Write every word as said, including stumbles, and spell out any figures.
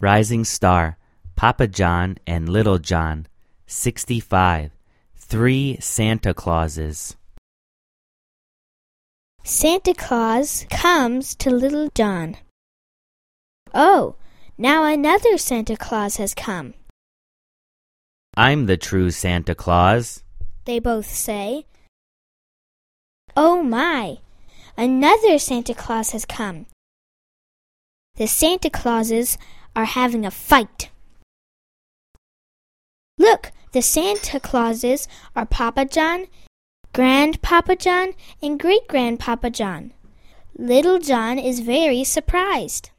Rising Star, Papa John and Little John. sixty-five. Three Santa Clauses. Santa Claus comes to Little John. Oh, now another Santa Claus has come. I'm the true Santa Claus, they both say. Oh my, another Santa Claus has come. The Santa Clauses are having a fight. Look, the Santa Clauses are Papa John, Grandpapa John, and Great-Grandpapa John. Little John is very surprised.